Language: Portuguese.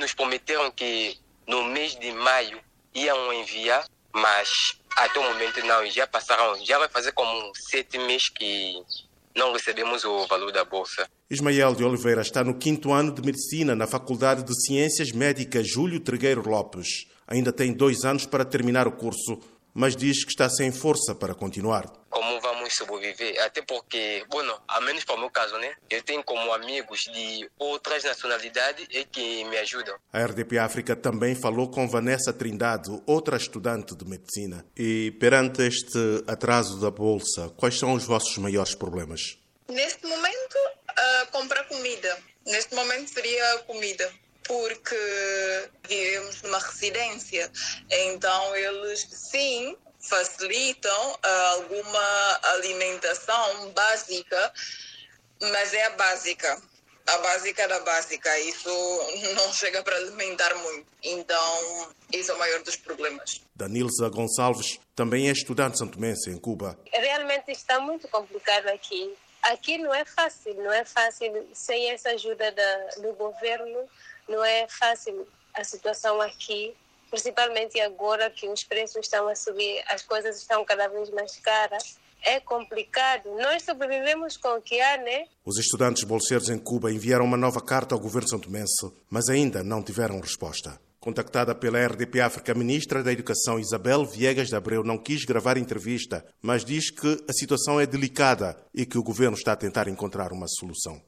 nos prometeram que no mês de maio iam enviar, mas até o momento não, já passaram, já vai fazer como 7 meses que não recebemos o valor da bolsa. Ismael de Oliveira está no 5º ano de Medicina na Faculdade de Ciências Médicas Júlio Trigueiro Lopes. Ainda tem 2 anos para terminar o curso, mas diz que está sem força para continuar. Como vamos sobreviver? Até porque, ao menos para o meu caso, né? Eu tenho como amigos de outras nacionalidades e que me ajudam. A RDP África também falou com Vanessa Trindade, outra estudante de Medicina. E perante este atraso da bolsa, quais são os vossos maiores problemas? Neste momento, comprar comida. Neste momento seria comida, porque vivemos numa residência. Então, eles, sim, facilitam alguma alimentação básica, mas é a básica da básica. Isso não chega para alimentar muito. Então, isso é o maior dos problemas. Danilza Gonçalves também é estudante santomense em Cuba. Realmente está muito complicado aqui. Aqui não é fácil sem essa ajuda do governo, não é fácil a situação aqui, principalmente agora que os preços estão a subir, as coisas estão cada vez mais caras. É complicado. Nós sobrevivemos com o que há, né? Os estudantes bolseiros em Cuba enviaram uma nova carta ao governo santomense, mas ainda não tiveram resposta. Contactada pela RDP África, a ministra da Educação, Isabel Viegas de Abreu, não quis gravar entrevista, mas diz que a situação é delicada e que o governo está a tentar encontrar uma solução.